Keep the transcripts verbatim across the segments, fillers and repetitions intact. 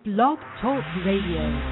Blog Talk Radio.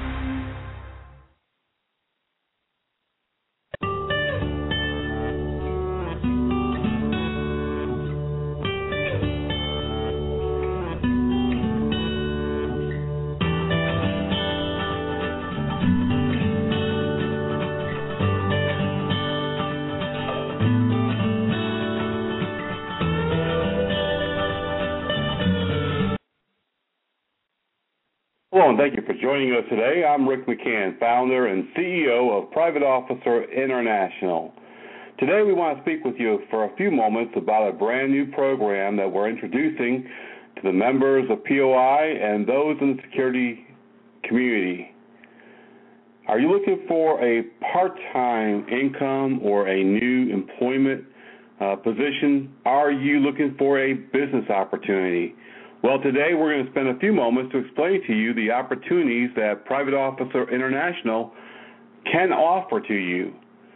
Hello, and thank you for joining us today. I'm Rick McCann, founder and C E O of Private Officer International. Today we want to speak with you for a few moments about a brand new program that we're introducing to the members of P O I and those in the security community. Are you looking for a part-time income or a new employment uh, position? Are you looking for a business opportunity? Well, today we're going to spend a few moments to explain to you the opportunities that Private Officer International can offer to you.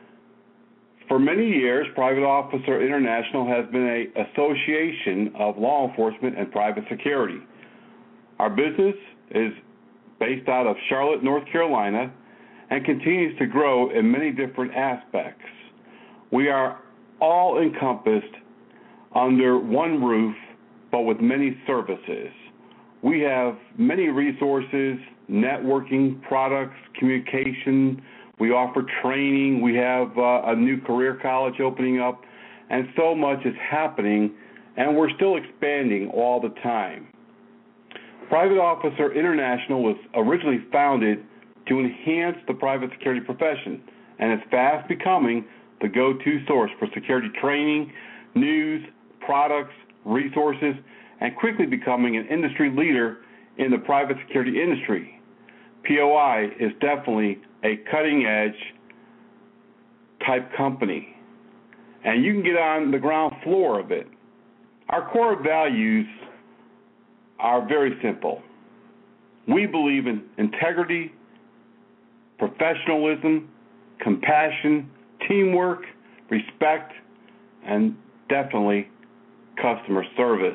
For many years, Private Officer International has been an association of law enforcement and private security. Our business is based out of Charlotte, North Carolina, and continues to grow in many different aspects. We are all encompassed under one roof, but with many services. We have many resources, networking, products, communication. We offer training. We have uh, a new career college opening up, and so much is happening, and we're still expanding all the time. Private Officer International was originally founded to enhance the private security profession, and it's fast becoming the go-to source for security training, news, products, resources, and quickly becoming an industry leader in the private security industry. P O I is definitely a cutting-edge type company, and you can get on the ground floor of it. Our core values are very simple. We believe in integrity, professionalism, compassion, teamwork, respect, and definitely customer service.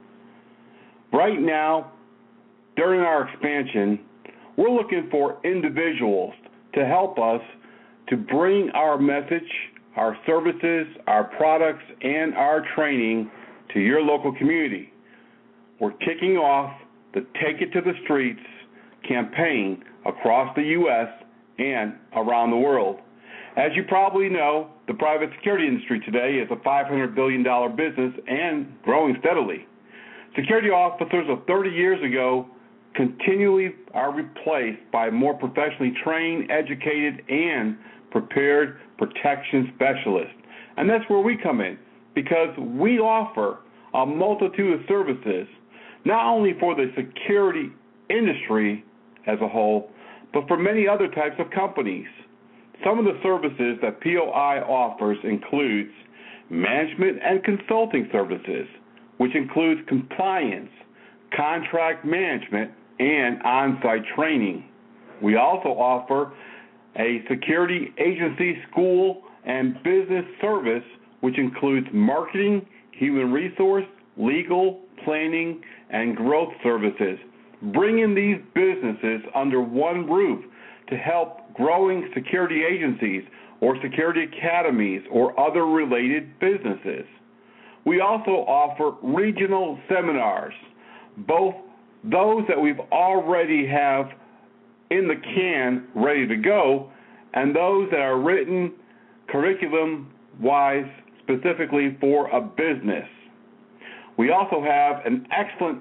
Right now, during our expansion, we're looking for individuals to help us to bring our message, our services, our products, and our training to your local community. We're kicking off the Take It to the Streets campaign across the U S and around the world. As you probably know, the private security industry today is a five hundred billion dollars business and growing steadily. Security officers of thirty years ago continually are replaced by more professionally trained, educated, and prepared protection specialists. And that's where we come in, because we offer a multitude of services, not only for the security industry as a whole, but for many other types of companies. Some of the services that P O I offers includes management and consulting services, which includes compliance, contract management, and on-site training. We also offer a security agency school and business service, which includes marketing, human resource, legal, planning, and growth services, bringing these businesses under one roof to help growing security agencies or security academies or other related businesses. We also offer regional seminars, both those that we've already have in the can ready to go and those that are written curriculum-wise specifically for a business. We also have an excellent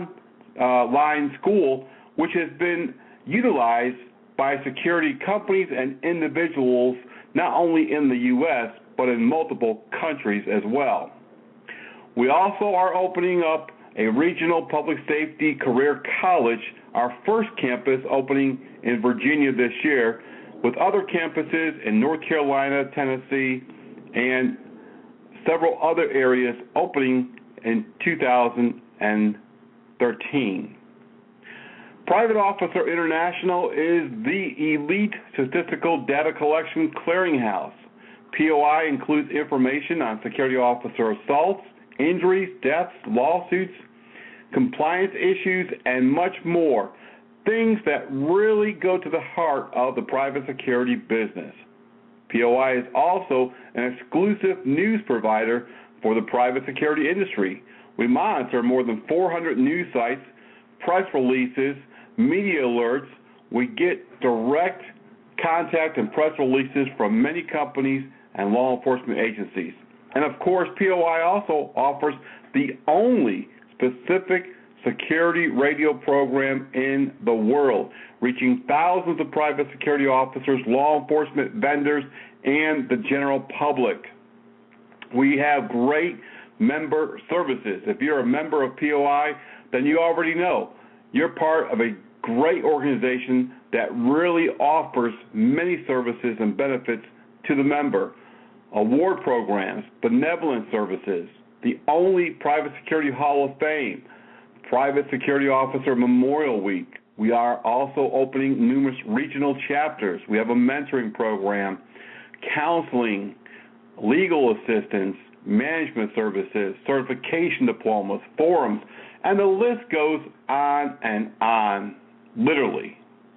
online school which has been utilized by security companies and individuals not only in the U S but in multiple countries as well. We also are opening up a regional public safety career college, our first campus opening in Virginia this year, with other campuses in North Carolina, Tennessee, and several other areas opening in two thousand thirteen. Private Officer International is the elite statistical data collection clearinghouse. P O I includes information on security officer assaults, injuries, deaths, lawsuits, compliance issues, and much more things that really go to the heart of the private security business. P O I is also an exclusive news provider for the private security industry. We monitor more than four hundred news sites, press releases, media alerts. We get direct contact and press releases from many companies and law enforcement agencies. And of course, P O I also offers the only specific security radio program in the world, reaching thousands of private security officers, law enforcement vendors, and the general public. We have great member services. If you're a member of P O I, then you already know you're part of a great organization that really offers many services and benefits to the member. Award programs, benevolent services, the only Private Security Hall of Fame, Private Security Officer Memorial Week. We are also opening numerous regional chapters. We have a mentoring program, counseling, legal assistance, management services, certification diplomas, forums, and the list goes on and on, literally.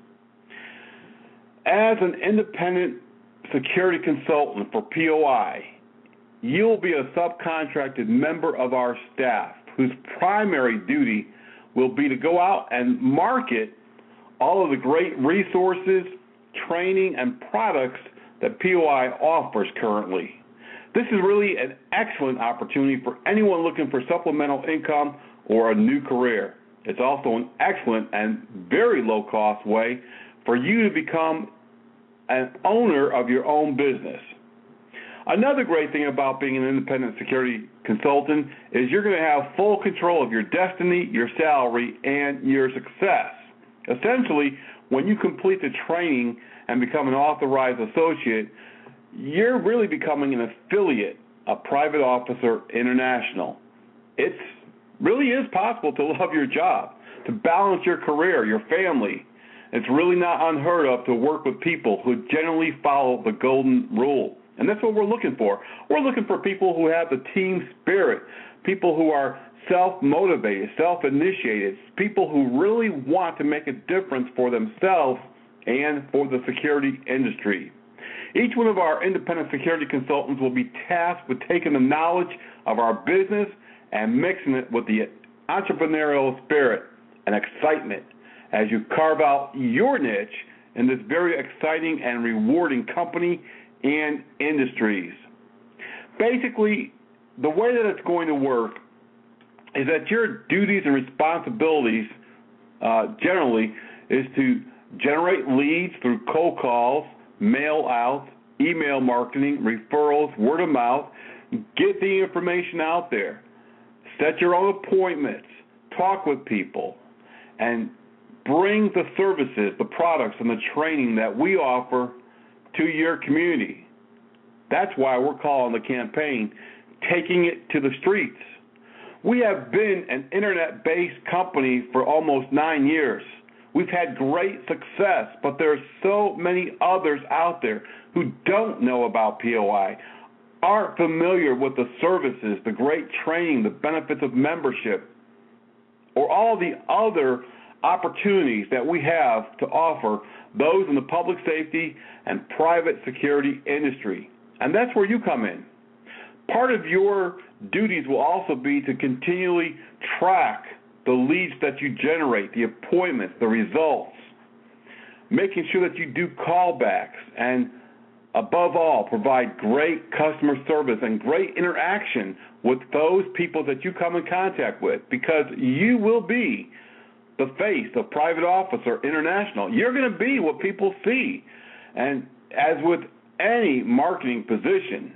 As an independent security consultant for P O I, you'll be a subcontracted member of our staff whose primary duty will be to go out and market all of the great resources, training, and products that P O I offers currently. This is really an excellent opportunity for anyone looking for supplemental income or a new career. It's also an excellent and very low-cost way for you to become an owner of your own business. Another great thing about being an independent security consultant is you're going to have full control of your destiny, your salary, and your success. Essentially, when you complete the training and become an authorized associate, you're really becoming an affiliate of Private Officer International. It really is possible to love your job, to balance your career, your family. It's really not unheard of to work with people who generally follow the golden rule. And that's what we're looking for. We're looking for people who have the team spirit, people who are self-motivated, self-initiated, people who really want to make a difference for themselves and for the security industry. Each one of our independent security consultants will be tasked with taking the knowledge of our business and mixing it with the entrepreneurial spirit and excitement as you carve out your niche in this very exciting and rewarding company and industries. Basically, the way that it's going to work is that your duties and responsibilities uh, generally is to generate leads through cold calls, mail outs, email marketing, referrals, word of mouth, get the information out there, set your own appointments, talk with people, and bring the services, the products, and the training that we offer to your community. That's why we're calling the campaign Taking It to the Streets. We have been an internet-based company for almost nine years. We've had great success, but there are so many others out there who don't know about P O I, aren't familiar with the services, the great training, the benefits of membership, or all the other opportunities that we have to offer those in the public safety and private security industry. And that's where you come in. Part of your duties will also be to continually track the leads that you generate, the appointments, the results, making sure that you do callbacks, and above all, provide great customer service and great interaction with those people that you come in contact with, because you will be the face of Private Officer International. You're going to be what people see. And as with any marketing position,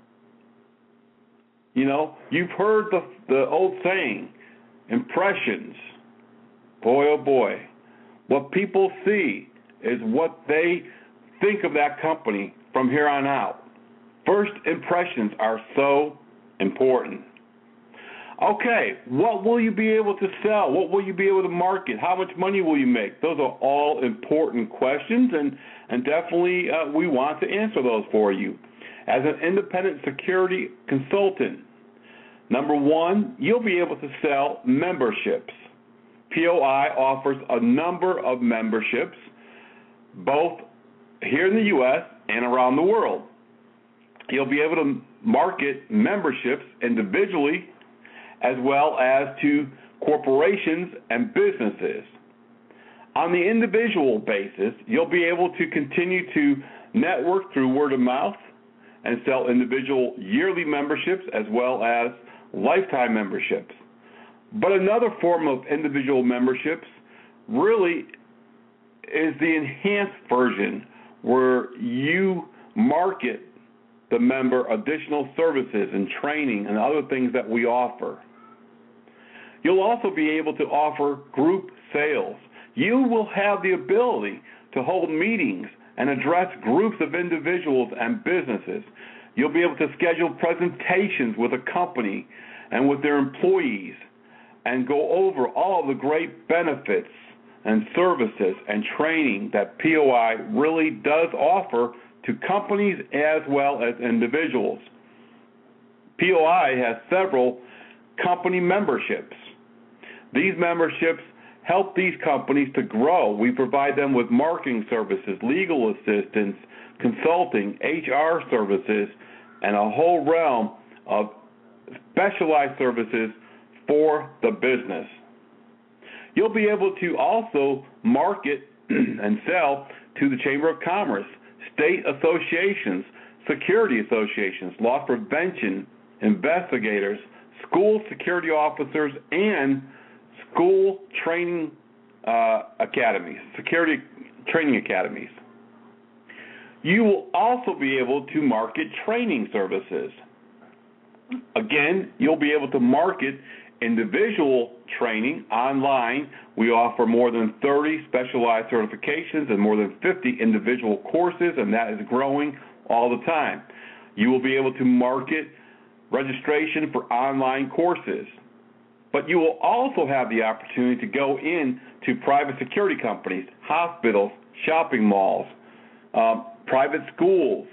you know, you've heard the, the old saying, impressions. Boy, oh boy. What people see is what they think of that company from here on out. First impressions are so important. Okay, what will you be able to sell? What will you be able to market? How much money will you make? Those are all important questions, and, and definitely uh, we want to answer those for you. As an independent security consultant, number one, you'll be able to sell memberships. P O I offers a number of memberships, both here in the U S and around the world. You'll be able to market memberships individually as well as to corporations and businesses. On the individual basis, you'll be able to continue to network through word of mouth and sell individual yearly memberships as well as lifetime memberships. But another form of individual memberships really is the enhanced version where you market the member additional services and training and other things that we offer. You'll also be able to offer group sales. You will have the ability to hold meetings and address groups of individuals and businesses. You'll be able to schedule presentations with a company and with their employees and go over all of the great benefits and services and training that P O I really does offer to companies as well as individuals. P O I has several company memberships. These memberships help these companies to grow. We provide them with marketing services, legal assistance, consulting, H R services, and a whole realm of specialized services for the business. You'll be able to also market and sell to the Chamber of Commerce, state associations, security associations, loss prevention investigators, school security officers, and school training uh, academies, security training academies. You will also be able to market training services. Again, you'll be able to market individual training online. We offer more than thirty specialized certifications and more than fifty individual courses, and that is growing all the time. You will be able to market registration for online courses. But you will also have the opportunity to go in to private security companies, hospitals, shopping malls, uh, private schools,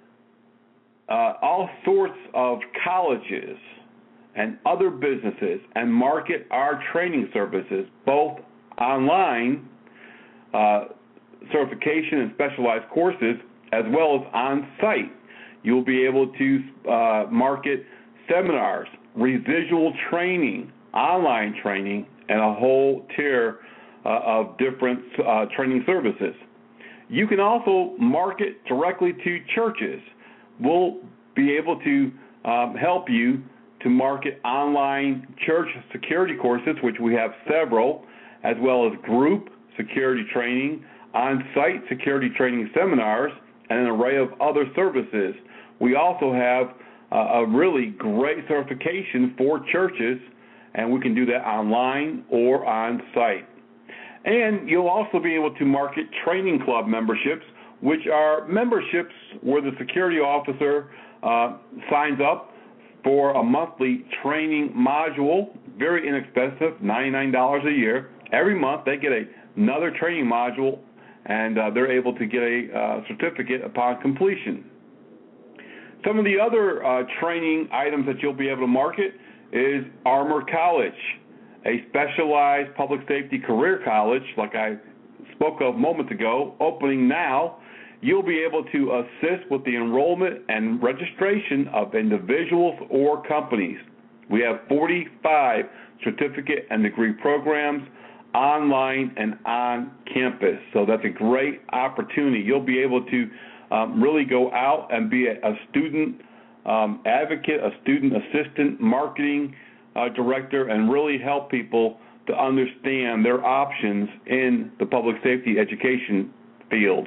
uh, all sorts of colleges and other businesses, and market our training services, both online, uh, certification and specialized courses, as well as on-site. You'll be able to uh, market seminars, residual training, online training, and a whole tier uh, of different uh, training services. You can also market directly to churches. We'll be able to um, help you to market online church security courses, which we have several, as well as group security training, on-site security training seminars, and an array of other services. We also have uh, a really great certification for churches, and we can do that online or on-site. And you'll also be able to market training club memberships, which are memberships where the security officer uh, signs up for a monthly training module, very inexpensive, ninety-nine dollars a year. Every month they get a, another training module, and uh, they're able to get a uh, certificate upon completion. Some of the other uh, training items that you'll be able to market is Armor College, a specialized public safety career college, like I spoke of moments ago, opening now. You'll be able to assist with the enrollment and registration of individuals or companies. We have forty-five certificate and degree programs online and on campus, so that's a great opportunity. You'll be able to um, really go out and be a, a student um, advocate, a student assistant, marketing uh, director, and really help people to understand their options in the public safety education field.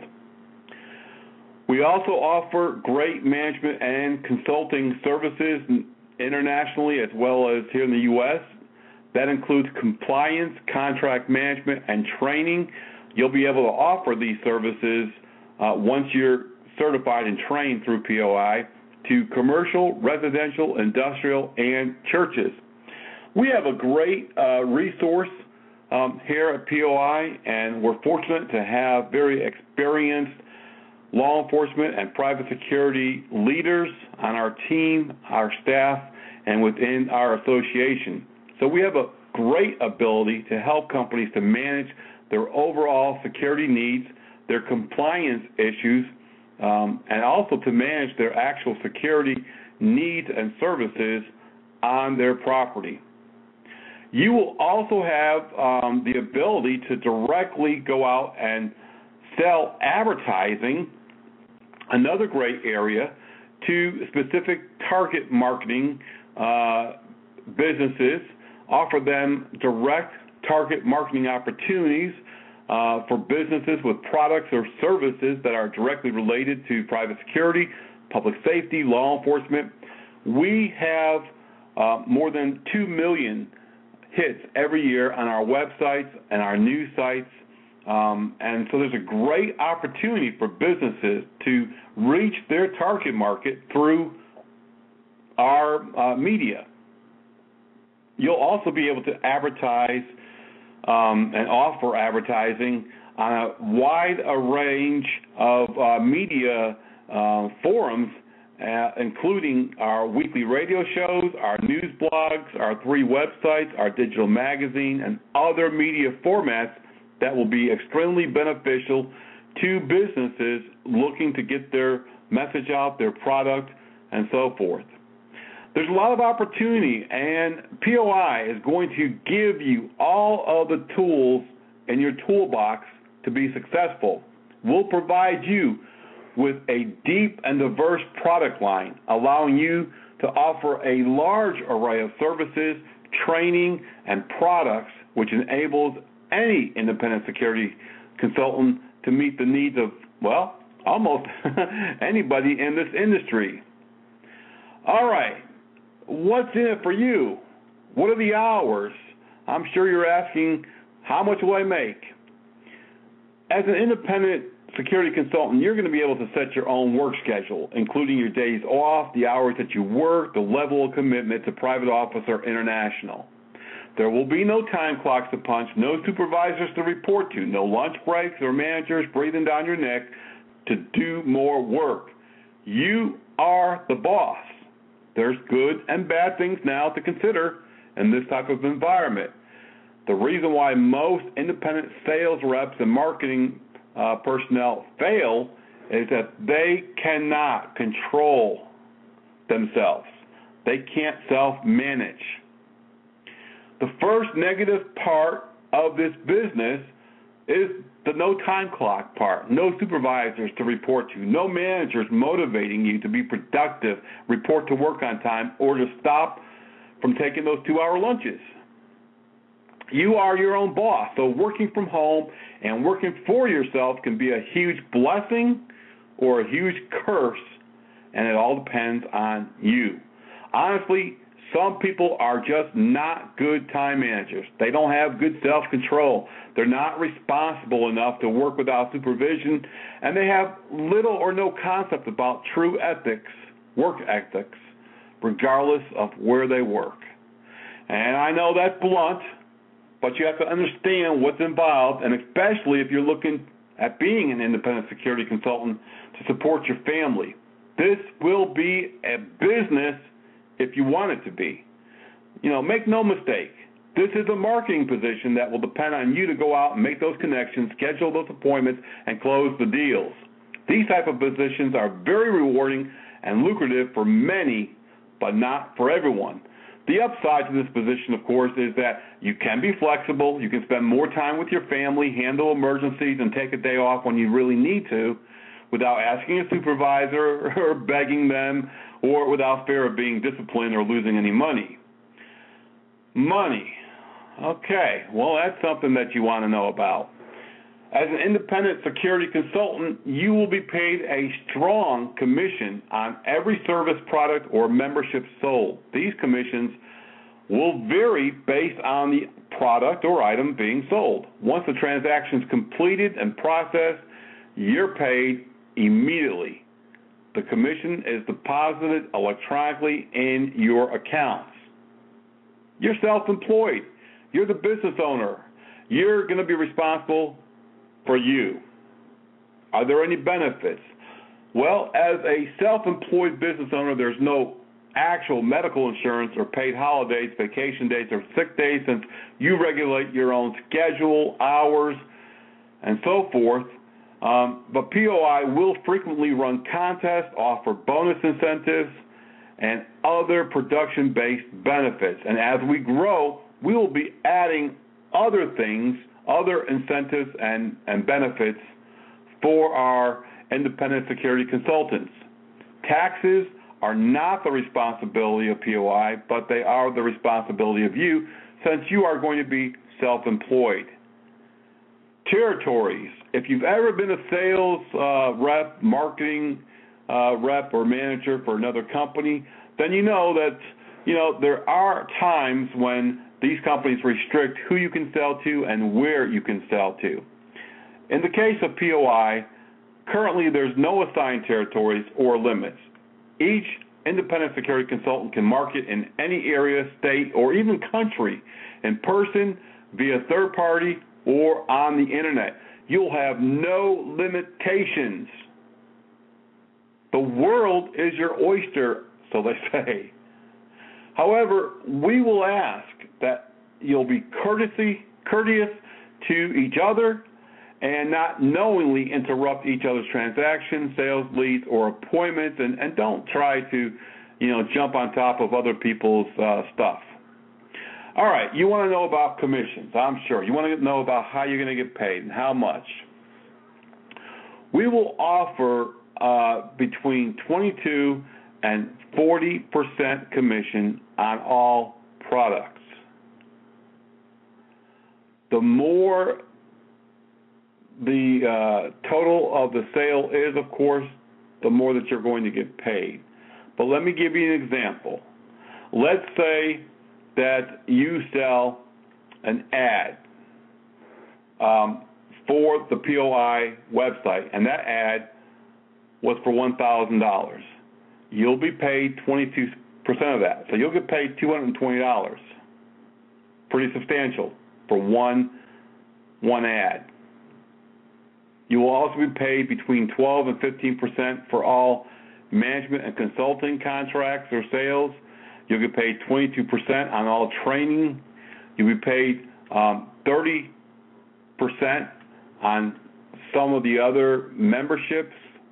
We also offer great management and consulting services internationally as well as here in the U S That includes compliance, contract management, and training. You'll be able to offer these services uh, once you're certified and trained through P O I to commercial, residential, industrial, and churches. We have a great uh, resource um, here at P O I, and we're fortunate to have very experienced law enforcement and private security leaders on our team, our staff, and within our association. So we have a great ability to help companies to manage their overall security needs, their compliance issues, um, and also to manage their actual security needs and services on their property. You will also have um, the ability to directly go out and sell advertising, another great area, to specific target marketing uh, businesses, offer them direct target marketing opportunities uh, for businesses with products or services that are directly related to private security, public safety, law enforcement. We have uh, more than two million hits every year on our websites and our news sites. Um, and so there's a great opportunity for businesses to reach their target market through our uh, media. You'll also be able to advertise um, and offer advertising on a wide range of uh, media uh, forums, uh, including our weekly radio shows, our news blogs, our three websites, our digital magazine, and other media formats that will be extremely beneficial to businesses looking to get their message out, their product, and so forth. There's a lot of opportunity, and P O I is going to give you all of the tools in your toolbox to be successful. We'll provide you with a deep and diverse product line, allowing you to offer a large array of services, training, and products, which enables any independent security consultant to meet the needs of, well, almost anybody in this industry. All right, what's in it for you? What are the hours? I'm sure you're asking, how much will I make? As an independent security consultant, you're going to be able to set your own work schedule, including your days off, the hours that you work, the level of commitment to Private Officer International. There will be no time clocks to punch, no supervisors to report to, no lunch breaks or managers breathing down your neck to do more work. You are the boss. There's good and bad things now to consider in this type of environment. The reason why most independent sales reps and marketing uh, personnel fail is that they cannot control themselves. They can't self-manage. The first negative part of this business is the no time clock part, no supervisors to report to, no managers motivating you to be productive, report to work on time, or to stop from taking those two-hour lunches. You are your own boss, so working from home and working for yourself can be a huge blessing or a huge curse, and it all depends on you. Honestly, some people are just not good time managers. They don't have good self-control. They're not responsible enough to work without supervision, and they have little or no concept about true ethics, work ethics, regardless of where they work. And I know that's blunt, but you have to understand what's involved, and especially if you're looking at being an independent security consultant to support your family. This will be a business if you want it to be. You know, make no mistake, this is a marketing position that will depend on you to go out and make those connections, schedule those appointments, and close the deals. These type of positions are very rewarding and lucrative for many, but not for everyone. The upside to this position, of course, is that you can be flexible, you can spend more time with your family, handle emergencies, and take a day off when you really need to without asking a supervisor or begging them, or without fear of being disciplined or losing any money. Money. Okay, well, that's something that you want to know about. As an independent security consultant, you will be paid a strong commission on every service, product, or membership sold. These commissions will vary based on the product or item being sold. Once the transaction is completed and processed, you're paid immediately. The commission is deposited electronically in your accounts. You're self-employed. You're the business owner. You're going to be responsible for you. Are there any benefits? Well, as a self-employed business owner, there's no actual medical insurance or paid holidays, vacation days, or sick days, since you regulate your own schedule, hours, and so forth. Um, but P O I will frequently run contests, offer bonus incentives, and other production-based benefits. And as we grow, we will be adding other things, other incentives and, and benefits for our independent security consultants. Taxes are not the responsibility of P O I, but they are the responsibility of you, since you are going to be self-employed. Territories. If you've ever been a sales uh, rep, marketing uh, rep, or manager for another company, then you know that you know there are times when these companies restrict who you can sell to and where you can sell to. In the case of P O I, currently there's no assigned territories or limits. Each independent security consultant can market in any area, state, or even country, in person, via third party, or on the internet. You'll have no limitations. The world is your oyster, so they say. However, we will ask that you'll be courtesy, courteous to each other and not knowingly interrupt each other's transactions, sales leads, or appointments, and, and don't try to, you know, jump on top of other people's uh, stuff. All right, you want to know about commissions, I'm sure. You want to know about how you're going to get paid and how much. We will offer uh, between twenty-two and forty percent commission on all products. The more the uh, total of the sale is, of course, the more that you're going to get paid. But let me give you an example. Let's say that you sell an ad um, for the P O I website, and that ad was for one thousand dollars. You'll be paid twenty-two percent of that, so you'll get paid two hundred twenty dollars. Pretty substantial for one, one ad. You will also be paid between twelve and fifteen percent for all management and consulting contracts or sales. You'll get paid twenty-two percent on all training. You'll be paid um, thirty percent on some of the other memberships.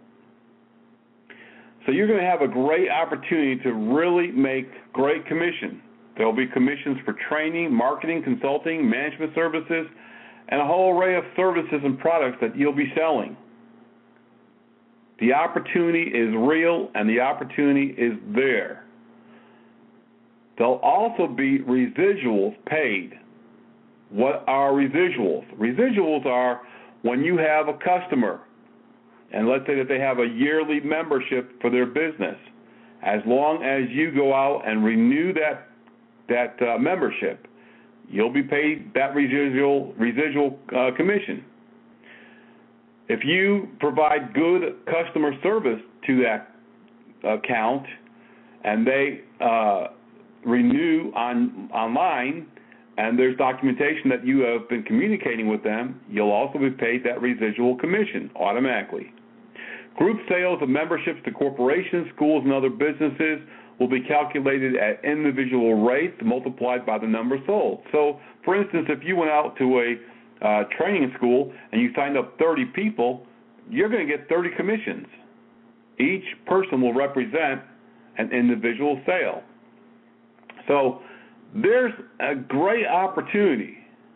So you're going to have a great opportunity to really make great commission. There will be commissions for training, marketing, consulting, management services, and a whole array of services and products that you'll be selling. The opportunity is real, and the opportunity is there. There'll also be residuals paid. What are residuals? Residuals are when you have a customer, and let's say that they have a yearly membership for their business. As long as you go out and renew that that uh, membership, you'll be paid that residual residual uh, commission. If you provide good customer service to that account, and they uh, renew on online, and there's documentation that you have been communicating with them, you'll also be paid that residual commission automatically. Group sales of memberships to corporations, schools, and other businesses will be calculated at individual rates multiplied by the number sold. So, for instance, if you went out to a uh, training school and you signed up thirty people, you're going to get thirty commissions. Each person will represent an individual sale. So there's a great opportunity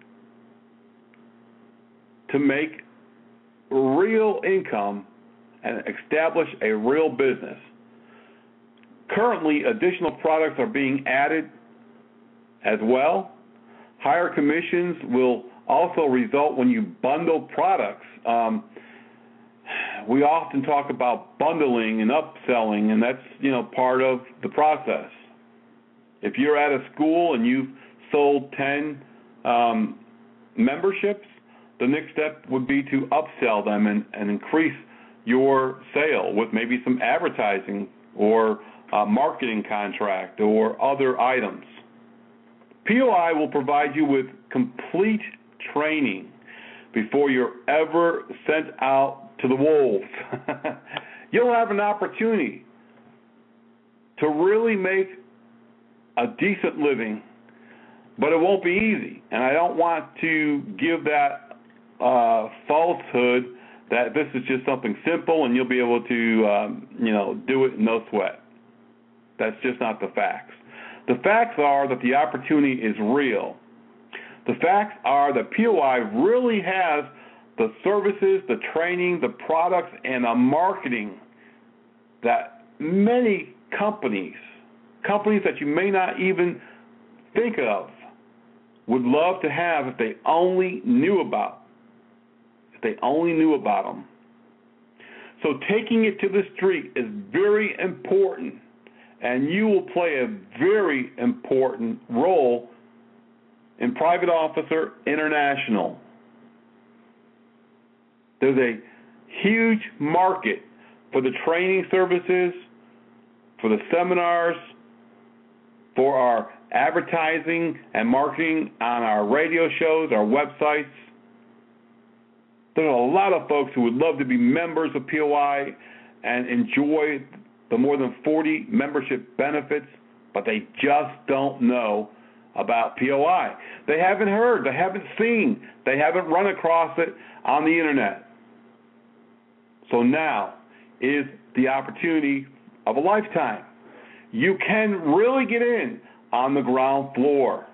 to make real income and establish a real business. Currently, additional products are being added as well. Higher commissions will also result when you bundle products. Um, we often talk about bundling and upselling, and that's, you know, part of the process. If you're at a school and you've sold ten um, memberships, the next step would be to upsell them and, and increase your sale with maybe some advertising or a marketing contract or other items. P O I will provide you with complete training before you're ever sent out to the wolves. You'll have an opportunity to really make a decent living, but it won't be easy. And I don't want to give that uh, falsehood that this is just something simple and you'll be able to, um, you know, do it no sweat. That's just not the facts. The facts are that the opportunity is real. The facts are that P O I really has the services, the training, the products, and the marketing that many companies, companies that you may not even think of, would love to have if they only knew about, if they only knew about them. So taking it to the street is very important, and you will play a very important role in Private Officer International. There's a huge market for the training services, for the seminars, for our advertising and marketing on our radio shows, our websites. There's a lot of folks who would love to be members of P O I and enjoy the more than forty membership benefits, but they just don't know about P O I. They haven't heard, they haven't seen, they haven't run across it on the internet. So now is the opportunity of a lifetime. You can really get in on the ground floor.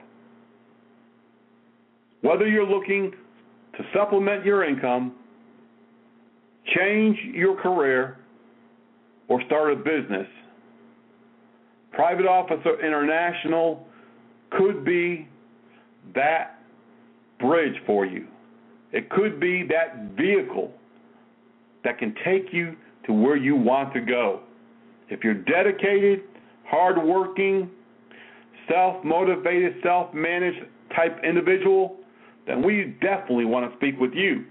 Whether you're looking to supplement your income, change your career, or start a business, Private Officer International could be that bridge for you. It could be that vehicle that can take you to where you want to go. If you're dedicated, hardworking, self-motivated, self-managed type individual, then we definitely want to speak with you.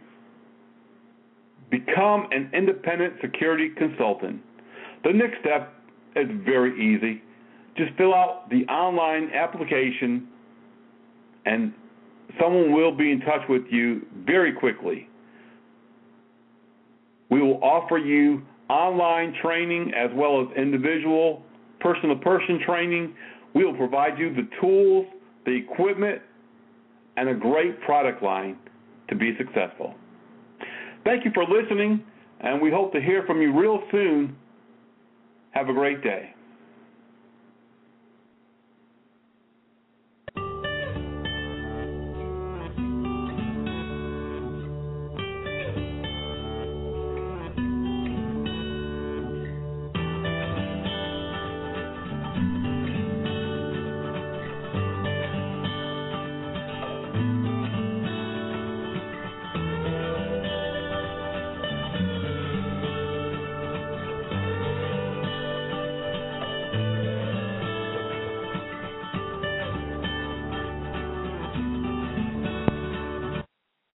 Become an independent security consultant. The next step is very easy. Just fill out the online application and someone will be in touch with you very quickly. We will offer you online training as well as individual person-to-person training. We will provide you the tools, the equipment, and a great product line to be successful. Thank you for listening, and we hope to hear from you real soon. Have a great day.